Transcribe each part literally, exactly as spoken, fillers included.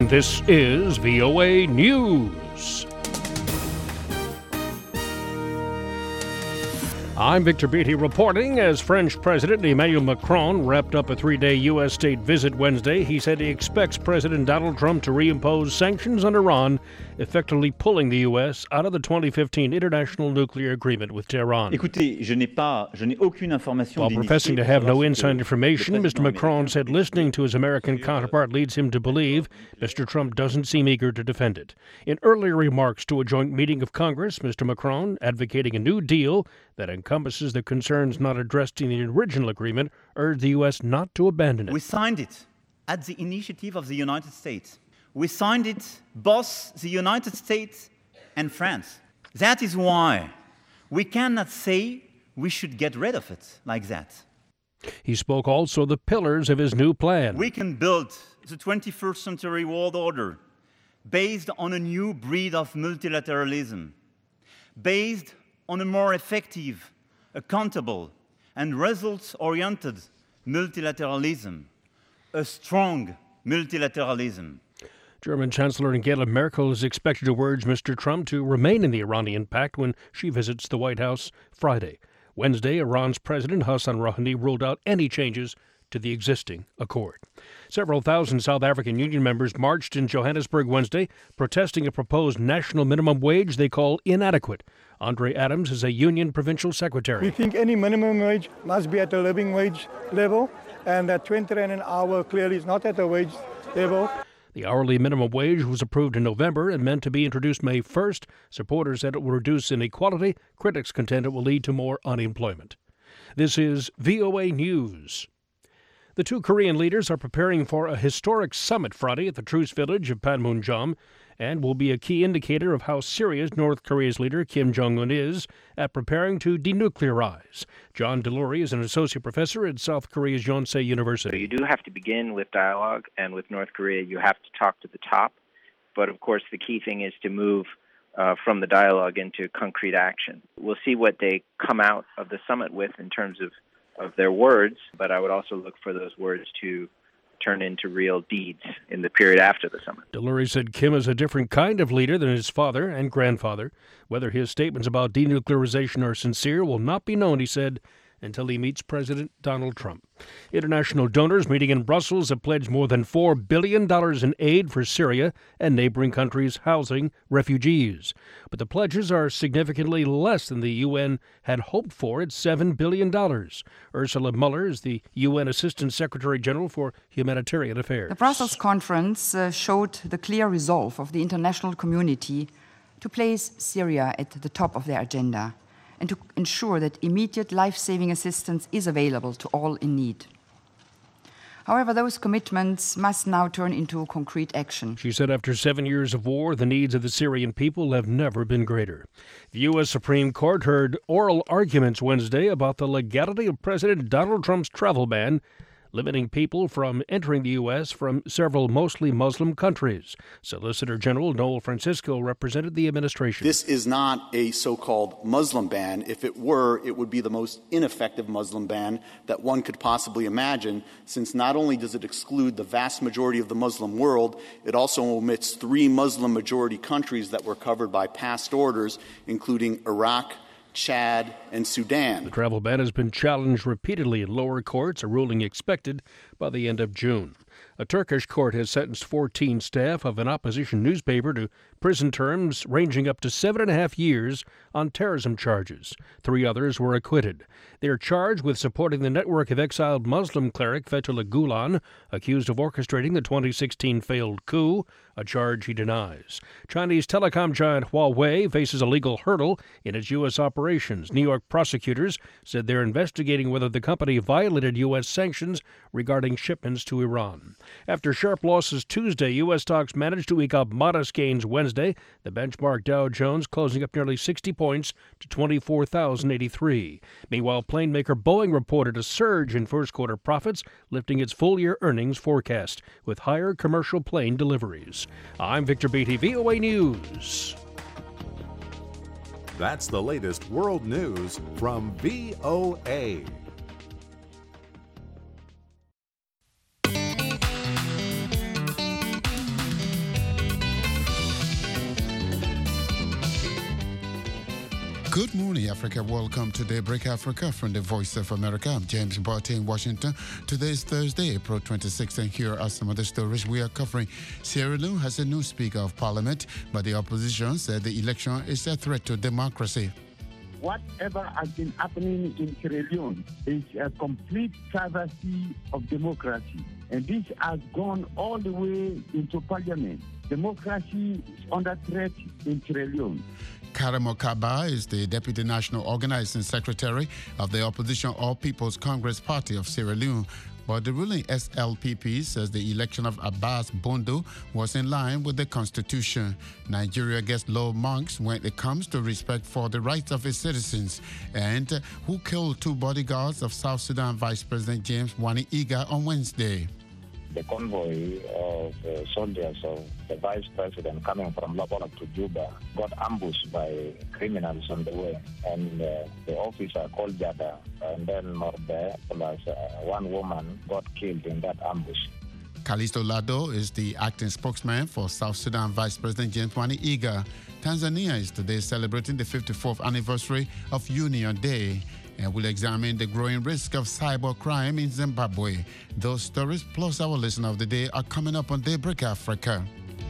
This is V O A News. I'm Victor Beatty reporting. As French President Emmanuel Macron wrapped up a three-day U S state visit Wednesday, he said he expects President Donald Trump to reimpose sanctions on Iran, effectively pulling the U S out of the twenty fifteen international nuclear agreement with Tehran. Écoutez, je n'ai pas, je n'ai aucune information. While professing to have no inside information, Mister Macron said listening to his American counterpart leads him to believe Mister Trump doesn't seem eager to defend it. In earlier remarks to a joint meeting of Congress, Mister Macron, advocating a new deal that encompasses the concerns not addressed in the original agreement, urged the U S not to abandon it. We signed it at the initiative of the United States. We signed it both the United States and France. That is why we cannot say we should get rid of it like that. He spoke also the pillars of his new plan. We can build the twenty-first century world order based on a new breed of multilateralism, based on a more effective, accountable, and results-oriented multilateralism, a strong multilateralism. German Chancellor Angela Merkel is expected to urge Mister Trump to remain in the Iranian pact when she visits the White House Friday. Wednesday, Iran's President Hassan Rouhani ruled out any changes to the existing accord. Several thousand South African union members marched in Johannesburg Wednesday, protesting a proposed national minimum wage they call inadequate. Andre Adams is a union provincial secretary. We think any minimum wage must be at a living wage level, and that twenty rand an hour clearly is not at a wage level. The hourly minimum wage was approved in November and meant to be introduced May first. Supporters said it will reduce inequality. Critics contend it will lead to more unemployment. This is V O A News. The two Korean leaders are preparing for a historic summit Friday at the Truce Village of Panmunjom, and will be a key indicator of how serious North Korea's leader Kim Jong-un is at preparing to denuclearize. John Delury is an associate professor at South Korea's Yonsei University. So you do have to begin with dialogue, and with North Korea you have to talk to the top. But of course the key thing is to move uh, from the dialogue into concrete action. We'll see what they come out of the summit with in terms of of their words, but I would also look for those words to turn into real deeds in the period after the summit. Delury said Kim is a different kind of leader than his father and grandfather. Whether his statements about denuclearization are sincere will not be known, he said, until he meets President Donald Trump. International donors meeting in Brussels have pledged more than four billion dollars in aid for Syria and neighboring countries housing refugees. But the pledges are significantly less than the U N had hoped for at seven billion dollars. Ursula Mueller is the U N Assistant Secretary General for Humanitarian Affairs. The Brussels conference uh, showed the clear resolve of the international community to place Syria at the top of their agenda, and to ensure that immediate life-saving assistance is available to all in need. However, those commitments must now turn into concrete action. She said after seven years of war, the needs of the Syrian people have never been greater. The U S Supreme Court heard oral arguments Wednesday about the legality of President Donald Trump's travel ban, limiting people from entering the U S from several mostly Muslim countries. Solicitor General Noel Francisco represented the administration. This is not a so-called Muslim ban. If it were, it would be the most ineffective Muslim ban that one could possibly imagine, since not only does it exclude the vast majority of the Muslim world, it also omits three Muslim-majority countries that were covered by past orders, including Iraq, Chad, and Sudan. The travel ban has been challenged repeatedly in lower courts, a ruling expected by the end of June. A Turkish court has sentenced fourteen staff of an opposition newspaper to prison terms ranging up to seven and a half years on terrorism charges. Three others were acquitted. They are charged with supporting the network of exiled Muslim cleric Fethullah Gulen, accused of orchestrating the twenty sixteen failed coup, a charge he denies. Chinese telecom giant Huawei faces a legal hurdle in its U S operations. New York prosecutors said they're investigating whether the company violated U S sanctions regarding shipments to Iran. After sharp losses Tuesday, U S stocks managed to eke up modest gains Wednesday. The benchmark Dow Jones closing up nearly sixty points to twenty-four thousand eighty-three. Meanwhile, plane maker Boeing reported a surge in first quarter profits, lifting its full-year earnings forecast with higher commercial plane deliveries. I'm Victor Beatty, V O A News. That's the latest world news from V O A. Good morning, Africa. Welcome to Daybreak Africa from the Voice of America. I'm James Barty in Washington. Today is Thursday, April twenty-sixth, and here are some of the stories we are covering. Sierra Leone has a new Speaker of Parliament, but the opposition said the election is a threat to democracy. Whatever has been happening in Sierra Leone is a complete travesty of democracy, and this has gone all the way into Parliament. Democracy is under threat in Sierra Leone. Karamo Kaba is the Deputy National Organizing Secretary of the opposition All People's Congress Party of Sierra Leone. But the ruling S L P P says the election of Abbas Bondo was in line with the Constitution. Nigeria gets low marks when it comes to respect for the rights of its citizens. And who killed two bodyguards of South Sudan Vice President James Wani Iga on Wednesday? The convoy of uh, soldiers of the vice president coming from Labola to Juba got ambushed by criminals on the way. And uh, the officer called Jada, and then Morbe, plus uh, one woman, got killed in that ambush. Kalisto Lado is the acting spokesman for South Sudan Vice President James Wani Iga. Tanzania is today celebrating the fifty-fourth anniversary of Union Day, and we'll examine the growing risk of cyber crime in Zimbabwe. Those stories plus our listener of the day are coming up on Daybreak Africa.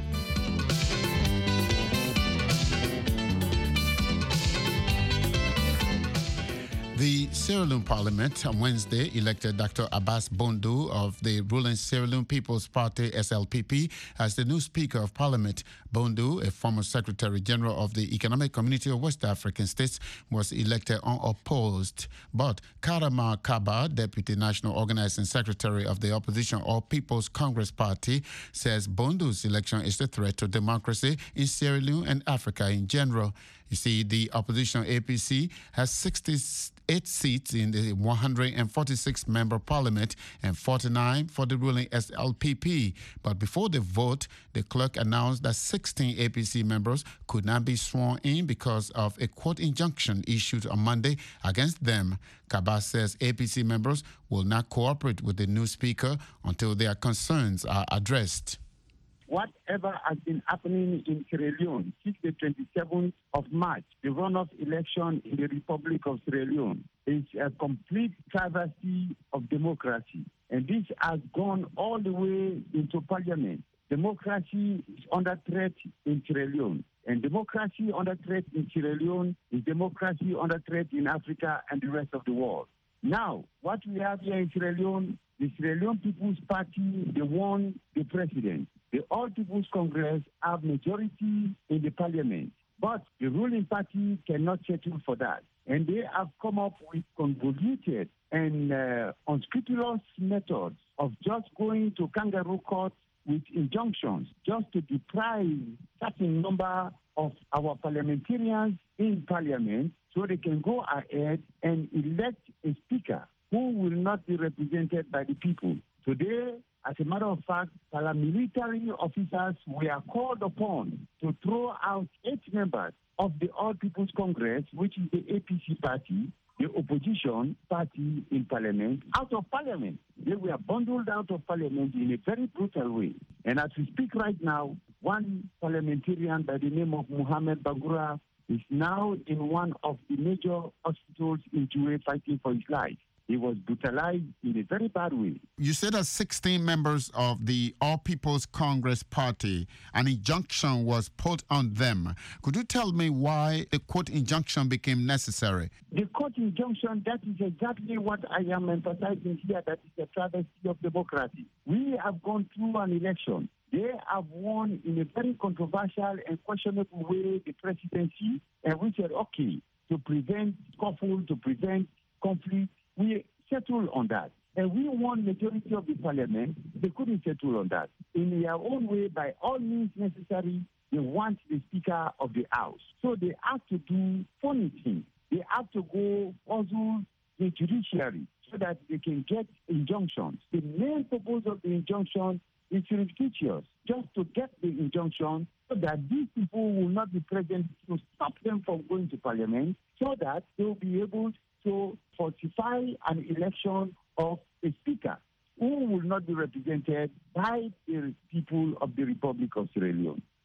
The Sierra Leone Parliament on Wednesday elected Doctor Abbas Bondo of the ruling Sierra Leone People's Party S L P P as the new Speaker of Parliament. Bondo, a former Secretary General of the Economic Community of West African States, was elected unopposed. But Karama Kaba, Deputy National Organizing Secretary of the opposition All People's Congress Party, says Bondo's election is a threat to democracy in Sierra Leone and Africa in general. You see, the opposition A P C has sixty-eight seats in the one hundred forty-six member parliament and forty-nine for the ruling S L P P. But before the vote, the clerk announced that sixteen A P C members could not be sworn in because of a court injunction issued on Monday against them. Kaba says A P C members will not cooperate with the new speaker until their concerns are addressed. Whatever has been happening in Sierra Leone since the twenty-seventh of March, the runoff election in the Republic of Sierra Leone, is a complete travesty of democracy. And this has gone all the way into Parliament. Democracy is under threat in Sierra Leone. And democracy under threat in Sierra Leone is democracy under threat in Africa and the rest of the world. Now, what we have here in Sierra Leone, the Sierra Leone People's Party, they won the president. The All People's Congress have majority in the parliament, but the ruling party cannot settle for that. And they have come up with convoluted and uh, unscrupulous methods of just going to kangaroo court with injunctions just to deprive certain number of our parliamentarians in parliament so they can go ahead and elect a speaker who will not be represented by the people. Today, as a matter of fact, paramilitary officers were called upon to throw out eight members of the All People's Congress, which is the A P C party, the opposition party in parliament, out of parliament. They were bundled out of parliament in a very brutal way. And as we speak right now, one parliamentarian by the name of Muhammad Bagura is now in one of the major hospitals in Jue fighting for his life. He was brutalized in a very bad way. You said that sixteen members of the All People's Congress Party, an injunction was put on them. Could you tell me why the court injunction became necessary? The court injunction, that is exactly what I am emphasizing here, that is a travesty of democracy. We have gone through an election. They have won in a very controversial and questionable way the presidency, and we said, okay, to prevent scuffle, to prevent conflict, we settled on that. And we won majority of the parliament. They couldn't settle on that. In their own way, by all means necessary, they want the Speaker of the House. So they have to do funny things. They have to go puzzle the judiciary so that they can get injunctions. The main purpose of the injunction is fictitious, just to get the injunction so that these people will not be present to stop them from going to parliament, so that they will be able to fortify an election of a speaker who will not be represented by the people of the Republic of Sierra Leone.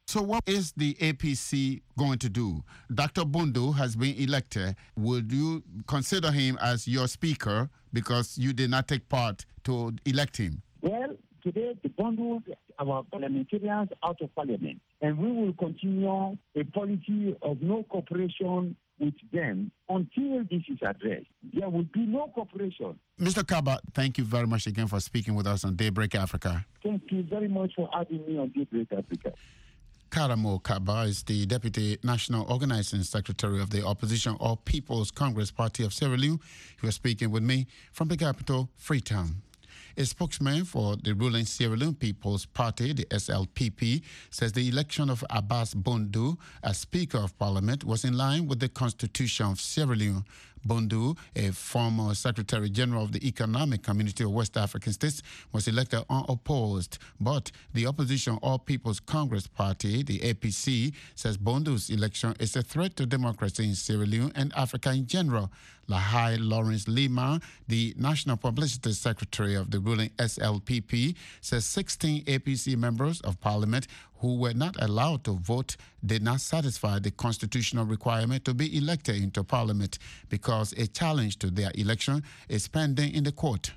So what is the A P C going to do? Doctor Bondu has been elected. Would you consider him as your speaker because you did not take part to elect him? Well, today the Bondu, our parliamentarians out of parliament, and we will continue a policy of no cooperation with them until this is addressed. There will be no cooperation. Mister Kaba, thank you very much again for speaking with us on Daybreak Africa. Thank you very much for having me on Daybreak Africa. Karamo Kaba is the Deputy National Organizing Secretary of the Opposition All People's Congress Party of Sierra Leone. He was speaking with me from the capital, Freetown. A spokesman for the ruling Sierra Leone People's Party, the S L P P, says the election of Abass Bondu as Speaker of Parliament was in line with the Constitution of Sierra Leone. Bondu, a former Secretary General of the Economic Community of West African States, was elected unopposed. But the opposition All People's Congress Party, the A P C, says Bondu's election is a threat to democracy in Sierra Leone and Africa in general. Lahai Lawrence Lima, the National Publicity Secretary of the ruling S L P P, says sixteen A P C members of Parliament who were not allowed to vote did not satisfy the constitutional requirement to be elected into Parliament because a challenge to their election is pending in the court.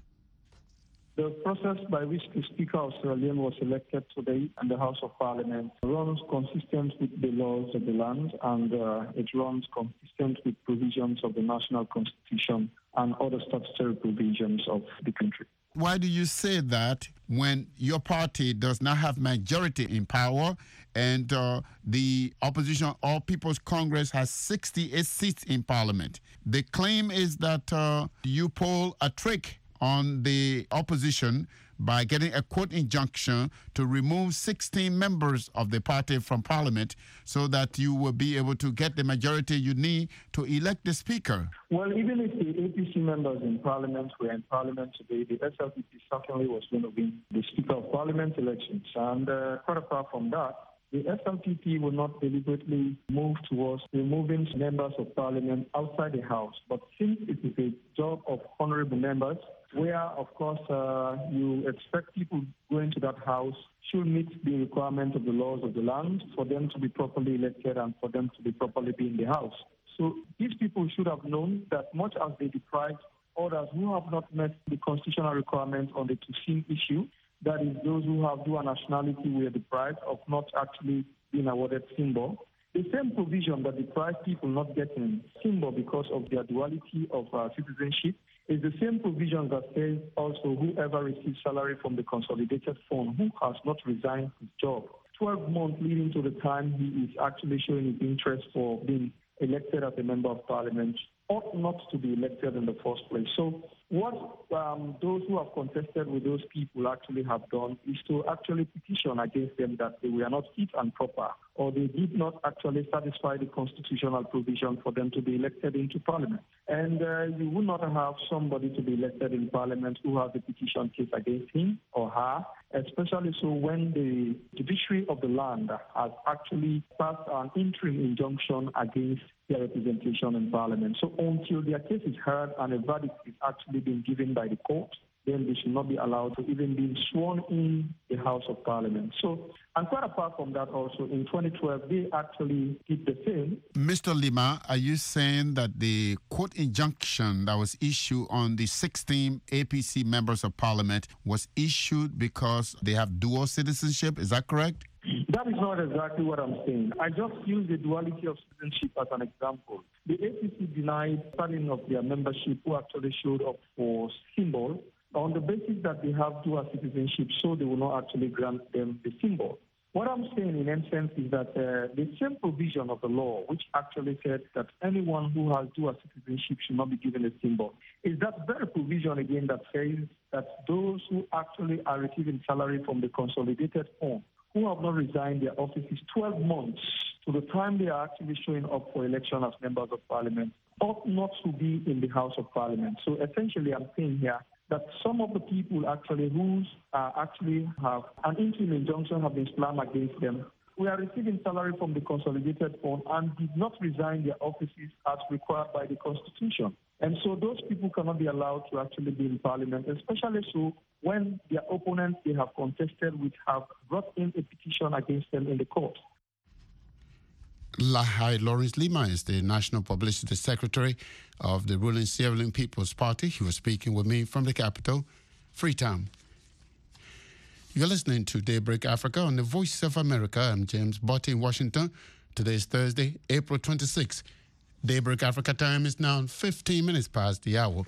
The process by which the Speaker of Sierra Leone was elected today in the House of Parliament runs consistent with the laws of the land, and uh, it runs consistent with provisions of the National Constitution and other statutory provisions of the country. Why do you say that when your party does not have majority in power and uh, the opposition All People's Congress has sixty-eight seats in Parliament? The claim is that uh, you pull a trick on the opposition by getting a court injunction to remove sixteen members of the party from Parliament so that you will be able to get the majority you need to elect the Speaker. Well, even if the A P C members in Parliament were in Parliament today, the S L P P certainly was going to win the Speaker of Parliament elections. And uh, quite apart from that, the S L P P will not deliberately move towards removing members of Parliament outside the House. But since it is a job of honorable members, where, of course, uh, you expect people going to that House should meet the requirement of the laws of the land for them to be properly elected and for them to be properly be in the House. So these people should have known that much as they deprived others who have not met the constitutional requirements on the Tusim issue, that is, those who have dual nationality were deprived of not actually being awarded symbol. The same provision that deprives people not getting symbol because of their duality of uh, citizenship is the same provision that says also whoever receives salary from the consolidated fund who has not resigned his job twelve months leading to the time he is actually showing his interest for being elected as a member of Parliament ought not to be elected in the first place. So what um, those who have contested with those people actually have done is to actually petition against them that they were not fit and proper, or they did not actually satisfy the constitutional provision for them to be elected into Parliament. And uh, you would not have somebody to be elected in Parliament who has a petition case against him or her, especially so when the judiciary of the land has actually passed an interim injunction against their representation in Parliament. So until their case is heard and a verdict is actually being given by the court, then they should not be allowed to even be sworn in the House of Parliament. So, and quite apart from that also, in twenty twelve, they actually did the same. Mister Lima, are you saying that the court injunction that was issued on the sixteen A P C members of Parliament was issued because they have dual citizenship? Is that correct? That is not exactly what I'm saying. I just use the duality of citizenship as an example. The A P C denied certain of their membership who actually showed up for symbol on the basis that they have dual citizenship, so they will not actually grant them the symbol. What I'm saying in essence is that uh, the same provision of the law, which actually said that anyone who has dual citizenship should not be given a symbol, is that very provision again that says that those who actually are receiving salary from the consolidated fund, who have not resigned their offices twelve months to the time they are actually showing up for election as members of Parliament, ought not to be in the House of Parliament. So essentially I'm saying here that some of the people actually who uh, actually have an interim injunction have been slammed against them. We are receiving salary from the consolidated fund and did not resign their offices as required by the Constitution. And so those people cannot be allowed to actually be in Parliament, especially so when their opponents they have contested with have brought in a petition against them in the court. Lahai Lawrence Lima is the National Publicity Secretary of the ruling Sierra Leone People's Party. He was speaking with me from the capital, Freetown. You're listening to Daybreak Africa on the Voice of America. I'm James Botti in Washington. Today is Thursday, April twenty-sixth. Daybreak Africa time is now fifteen minutes past the hour.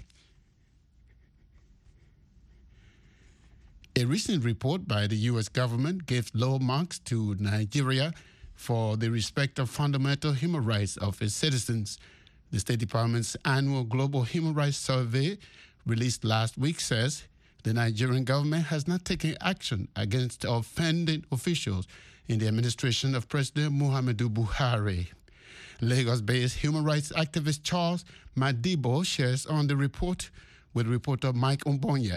A recent report by the U S government gave low marks to Nigeria for the respect of fundamental human rights of its citizens. The State Department's annual Global Human Rights Survey, released last week, says the Nigerian government has not taken action against offending officials in the administration of President Muhammadu Buhari. Lagos-based human rights activist Charles Madibo shares on the report with reporter Mike Umbonye.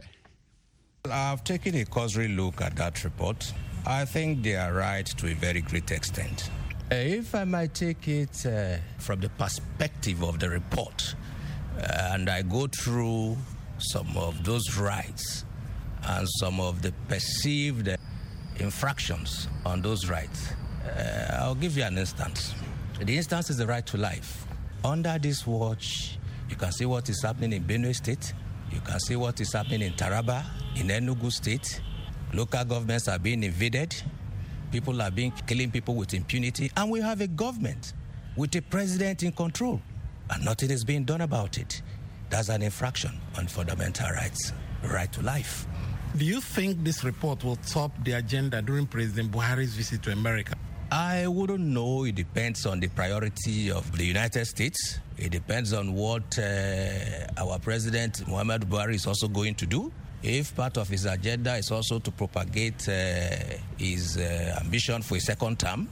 I've taken a cursory look at that report. I think they are right to a very great extent. Uh, if I might take it uh, from the perspective of the report, uh, and I go through some of those rights and some of the perceived uh, infractions on those rights, uh, I'll give you an instance. The instance is the right to life. Under this watch, you can see what is happening in Benue State. You can see what is happening in Taraba, in Enugu State. Local governments are being invaded. People are being killing people with impunity. And we have a government with a president in control. And nothing is being done about it. That's an infraction on fundamental rights, right to life. Do you think this report will top the agenda during President Buhari's visit to America? I wouldn't know. It depends on the priority of the United States. It depends on what uh, our President Muhammadu Buhari is also going to do. If part of his agenda is also to propagate uh, his uh, ambition for a second term,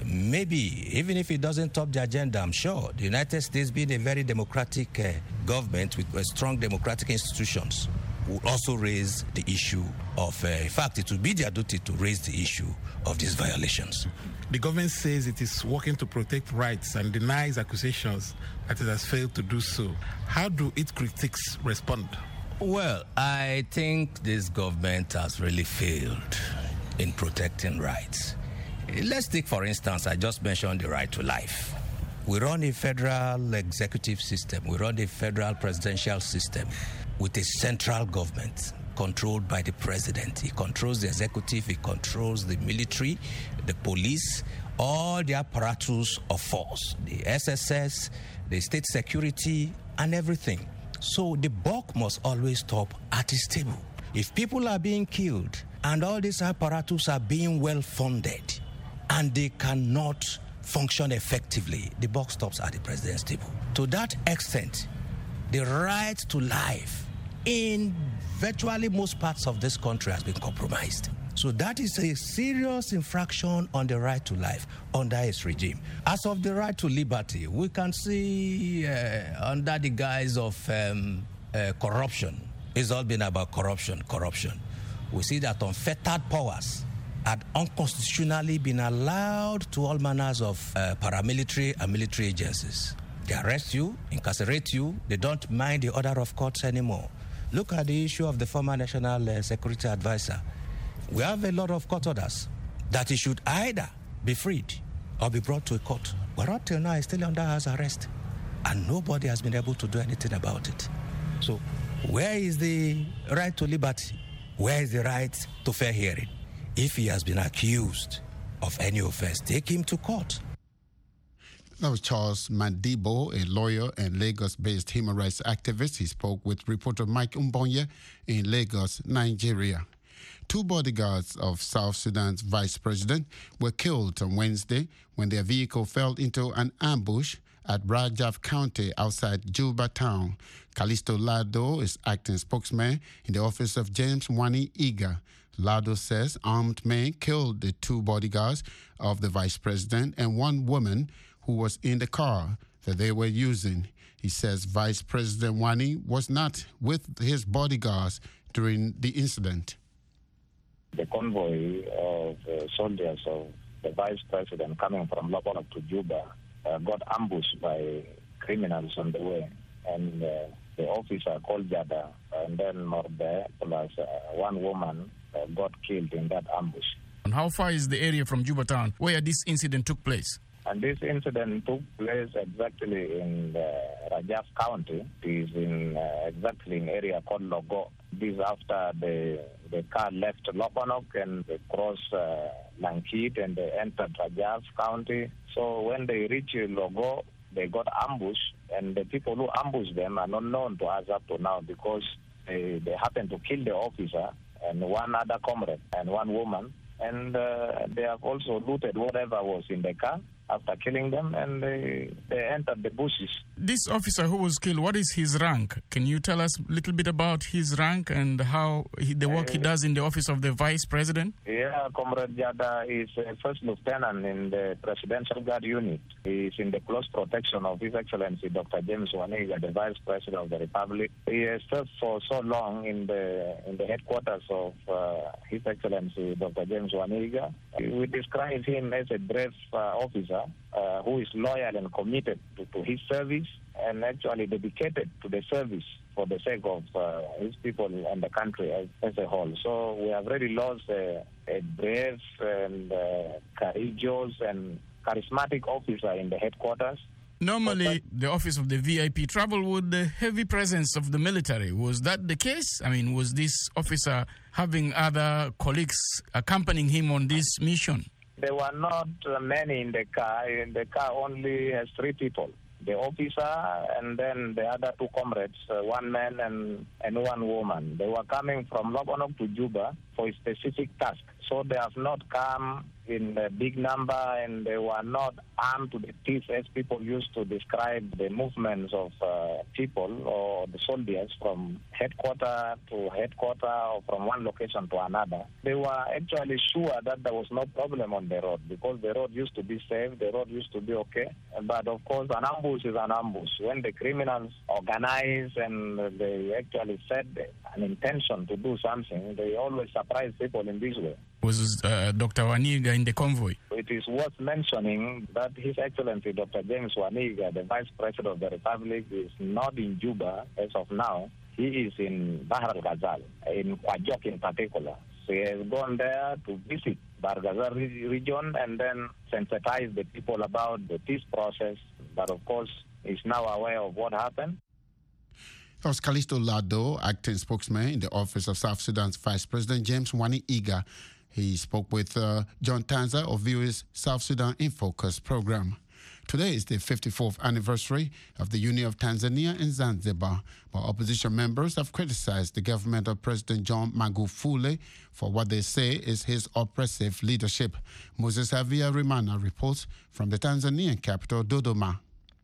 maybe, even if it doesn't top the agenda, I'm sure the United States, being a very democratic uh, government with uh, strong democratic institutions, will also raise the issue of, uh, in fact, it will be their duty to raise the issue of these violations. The government says it is working to protect rights and denies accusations that it has failed to do so. How do its critics respond? Well, I think this government has really failed in protecting rights. Let's take, for instance, I just mentioned the right to life. We run a federal executive system. We run a federal presidential system with a central government controlled by the president. He controls the executive, he controls the military, the police, all the apparatus of force, the S S S, the state security, and everything. So the buck must always stop at his table. If people are being killed and all these apparatus are being well funded and they cannot function effectively, the buck stops at the president's table. To that extent, the right to life in virtually most parts of this country has been compromised. So that is a serious infraction on the right to life under his regime. As of the right to liberty, we can see uh, under the guise of um, uh, corruption, it's all been about corruption, corruption. We see that unfettered powers had unconstitutionally been allowed to all manners of uh, paramilitary and military agencies. They arrest you, incarcerate you, they don't mind the order of courts anymore. Look at the issue of the former National uh, Security Advisor. We have a lot of court orders that he should either be freed or be brought to a court. But up till now, he's still under house arrest. And nobody has been able to do anything about it. So where is the right to liberty? Where is the right to fair hearing? If he has been accused of any offense, take him to court. That was Charles Madibo, a lawyer and Lagos-based human rights activist. He spoke with reporter Mike Umbonye in Lagos, Nigeria. Two bodyguards of South Sudan's vice president were killed on Wednesday when their vehicle fell into an ambush at Rajaf County outside Juba town. Calisto Lado is acting spokesman in the office of James Wani Iga. Lado says armed men killed the two bodyguards of the vice president and one woman who was in the car that they were using. He says Vice President Wani was not with his bodyguards during the incident. The convoy of uh, soldiers of the vice president coming from Lobonok to Juba uh, got ambushed by criminals on the way. And uh, the officer called Jada and then Morbe plus uh, one woman uh, got killed in that ambush. And how far is the area from Juba town where this incident took place? And this incident took place exactly in uh, Rajaf County. It is in uh, exactly in area called Logo. This is after the the car left Loponok and they crossed uh, Lankit and they entered Rajaf County. So when they reached Logo, they got ambushed, and the people who ambushed them are not known to us up to now because they, they happened to kill the officer and one other comrade and one woman. And uh, they have also looted whatever was in the car after killing them, and they, they entered the bushes. This officer who was killed, what is his rank? Can you tell us a little bit about his rank and how he, the work uh, he does in the office of the vice president? Yeah, Comrade Jada is a first lieutenant in the Presidential Guard Unit. He is in the close protection of His Excellency Doctor James Waniga, the Vice President of the Republic. He has served for so long in the in the headquarters of uh, His Excellency Doctor James Waniga. We describe him as a brave uh, officer uh, who is loyal and committed to, to his service and actually dedicated to the service for the sake of uh, his people and the country as, as a whole. So we have really lost a, a brave and uh, courageous and charismatic officer in the headquarters. Normally, the office of the V I P travel with the heavy presence of the military. Was that the case? I mean, was this officer having other colleagues accompanying him on this mission? There were not uh, many in the car. The car only has three people. The officer and then the other two comrades, uh, one man and, and one woman. They were coming from Loponok to Juba for a specific task. So they have not come in a big number, and they were not armed to the teeth as people used to describe the movements of uh, people or the soldiers from headquarter to headquarter or from one location to another. They were actually sure that there was no problem on the road because the road used to be safe, the road used to be okay. But of course, an ambush is an ambush. When the criminals organize and they actually set an intention to do something, they always surprise people in this way. Was uh, Doctor Waniga in the convoy? It is worth mentioning that His Excellency Doctor James Waniga, the Vice President of the Republic, is not in Juba as of now. He is in Bahr al-Ghazal, in Kwajok in particular. So he has gone there to visit Bahr al-Ghazal region and then sensitize the people about the peace process. But of course, he's now aware of what happened. That was Callisto Lado, acting spokesman in the office of South Sudan's Vice President James Waniga. He spoke with uh, John Tanza of V O A's South Sudan in Focus program. Today is the fifty-fourth anniversary of the Union of Tanzania and Zanzibar, but opposition members have criticized the government of President John Magufuli for what they say is his oppressive leadership. Moses Havia Rimana reports from the Tanzanian capital, Dodoma.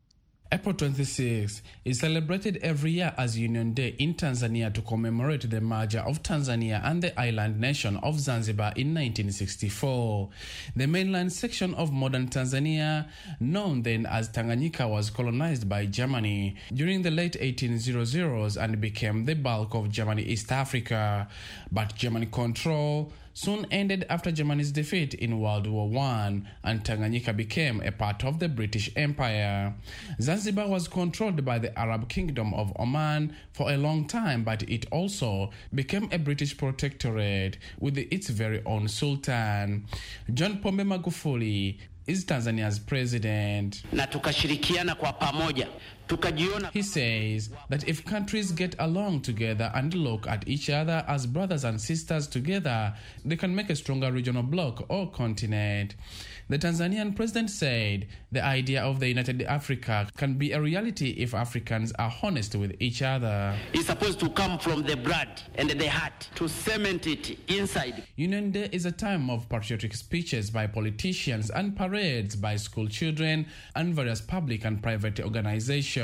April twenty-sixth is celebrated every year as Union Day in Tanzania to commemorate the merger of Tanzania and the island nation of Zanzibar in nineteen sixty-four. The mainland section of modern Tanzania, known then as Tanganyika, was colonized by Germany during the late eighteen hundreds and became the bulk of Germany East Africa. But German control soon ended after Germany's defeat in World War One, and Tanganyika became a part of the British Empire. Zanzibar was controlled by the Arab Kingdom of Oman for a long time, but it also became a British protectorate with its very own Sultan. John Pombe Magufuli is Tanzania's president. Na tukashirikiana kwa pamoja. He says that if countries get along together and look at each other as brothers and sisters together, they can make a stronger regional bloc or continent. The Tanzanian president said the idea of the United Africa can be a reality if Africans are honest with each other. It's supposed to come from the blood and the heart to cement it inside. Union Day is a time of patriotic speeches by politicians and parades by school children and various public and private organizations.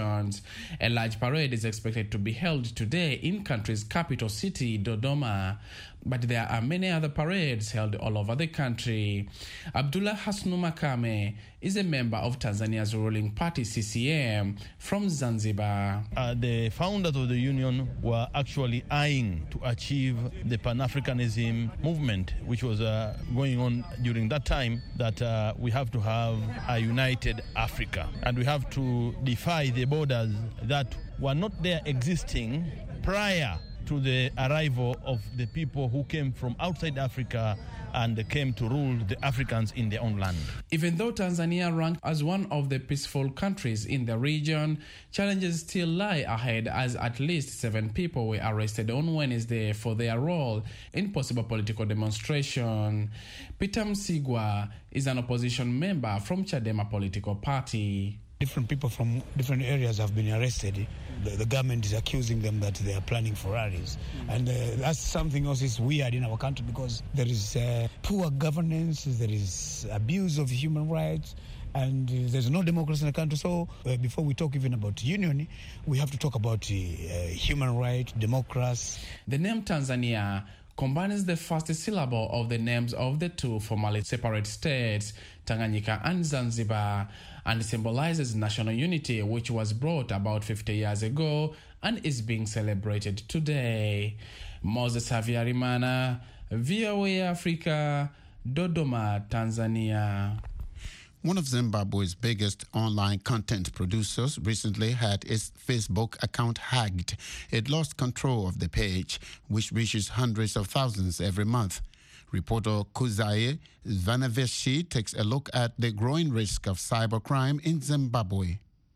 A large parade is expected to be held today in country's capital city, Dodoma. But there are many other parades held all over the country. Abdullah Hasnu Makame is a member of Tanzania's ruling party, C C M, from Zanzibar. Uh, the founders of the union were actually eyeing to achieve the Pan-Africanism movement, which was uh, going on during that time, that uh, we have to have a united Africa. And we have to defy the borders that were not there existing prior to the arrival of the people who came from outside Africa and came to rule the Africans in their own land. Even though Tanzania ranked as one of the peaceful countries in the region, challenges still lie ahead as at least seven people were arrested on Wednesday for their role in possible political demonstration. Peter Msigwa is an opposition member from Chadema political party. Different people from different areas have been arrested. The, the government is accusing them that they are planning for rallies. And uh, that's something else is weird in our country because there is uh, poor governance, there is abuse of human rights, and uh, there's no democracy in the country. So uh, before we talk even about union, we have to talk about uh, human rights, democracy. The name Tanzania combines the first syllable of the names of the two formerly separate states, Tanganyika and Zanzibar, and symbolizes national unity, which was brought about fifty years ago and is being celebrated today. Moses Havyarimana, V O A Africa, Dodoma, Tanzania. One of Zimbabwe's biggest online content producers recently had its Facebook account hacked. It lost control of the page, which reaches hundreds of thousands every month. Reporter Kuzaye Zvanaveshi takes a look at the growing risk of cybercrime in Zimbabwe.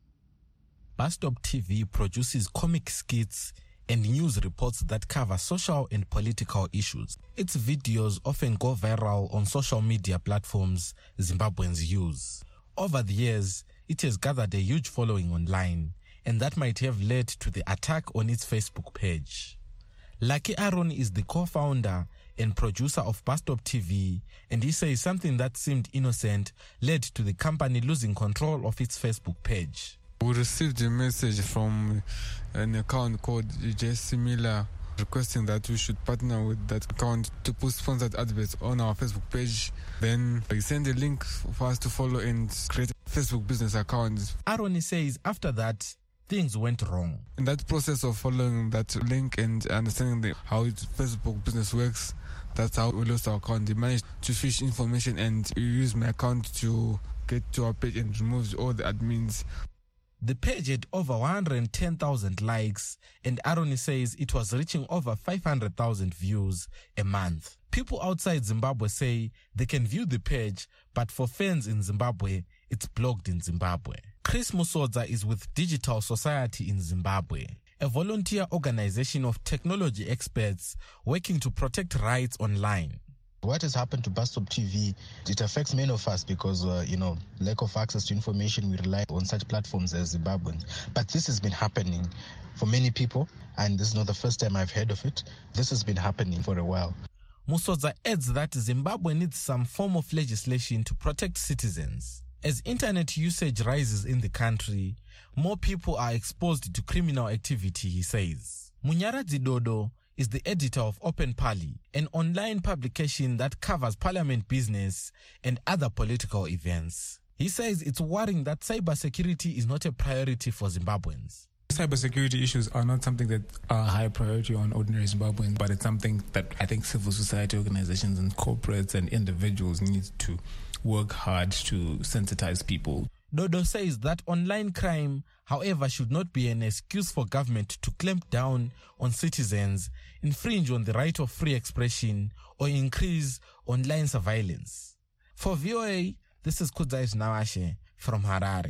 Bastop T V produces comic skits and news reports that cover social and political issues. Its videos often go viral on social media platforms Zimbabweans use. Over the years, it has gathered a huge following online, and that might have led to the attack on its Facebook page. Lucky Aaron is the co-founder and producer of Bastop T V, and he says something that seemed innocent led to the company losing control of its Facebook page. We received a message from an account called J C Miller requesting that we should partner with that account to put sponsored adverts on our Facebook page. Then he sent a link for us to follow and create a Facebook business account. Aaron says after that, things went wrong. In that process of following that link and understanding the, how it, Facebook business works, that's how we lost our account. They managed to fish information and use my account to get to our page and remove all the admins. The page had over one hundred ten thousand likes, and Aaron says it was reaching over five hundred thousand views a month. People outside Zimbabwe say they can view the page, but for fans in Zimbabwe, it's blocked in Zimbabwe. Chris Musodza is with Digital Society in Zimbabwe, a volunteer organization of technology experts working to protect rights online. What has happened to Bastop T V, it affects many of us because, uh, you know, lack of access to information, we rely on such platforms as Zimbabweans. But this has been happening for many people, and this is not the first time I've heard of it. This has been happening for a while. Musodza adds that Zimbabwe needs some form of legislation to protect citizens. As internet usage rises in the country, more people are exposed to criminal activity, he says. Munyaradzi Dodo is the editor of Open Party, an online publication that covers parliament business and other political events. He says it's worrying that cybersecurity is not a priority for Zimbabweans. Cybersecurity issues are not something that are high priority on ordinary Zimbabweans, but it's something that I think civil society organizations and corporates and individuals need to work hard to sensitize people. Dodo says that online crime, however, should not be an excuse for government to clamp down on citizens, infringe on the right of free expression, or increase online surveillance. For V O A, this is Kudzai Nawashe from Harare.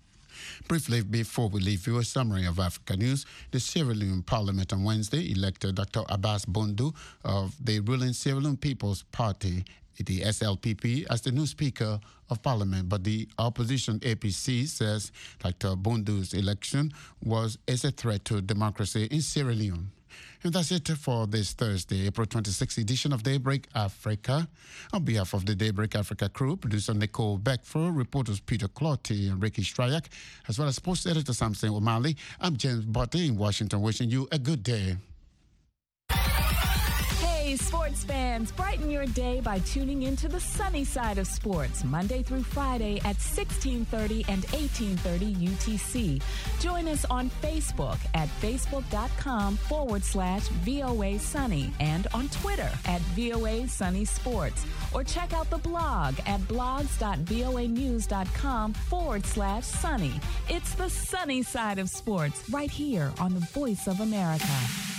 Briefly, before we leave you, a summary of Africa news. The Sierra Leone Parliament on Wednesday elected Doctor Abbas Bondu of the ruling Sierra Leone People's Party, the S L P P, as the new Speaker of Parliament. But the opposition A P C says Doctor Bondu's election was as a threat to democracy in Sierra Leone. And that's it for this Thursday, April twenty-sixth edition of Daybreak Africa. On behalf of the Daybreak Africa crew, producer Nicole Beckford, reporters Peter Clotty and Ricky Stryak, as well as sports editor Samson O'Malley, I'm James Botte in Washington, wishing you a good day. Hey, sports fans, brighten your day by tuning into the sunny side of sports, Monday through Friday at sixteen thirty and eighteen thirty U T C. Join us on Facebook at facebook.com forward slash VOA Sunny and on Twitter at VOA Sunny Sports. Or check out the blog at blogs.voanews.com forward slash sunny. It's the sunny side of sports right here on the Voice of America.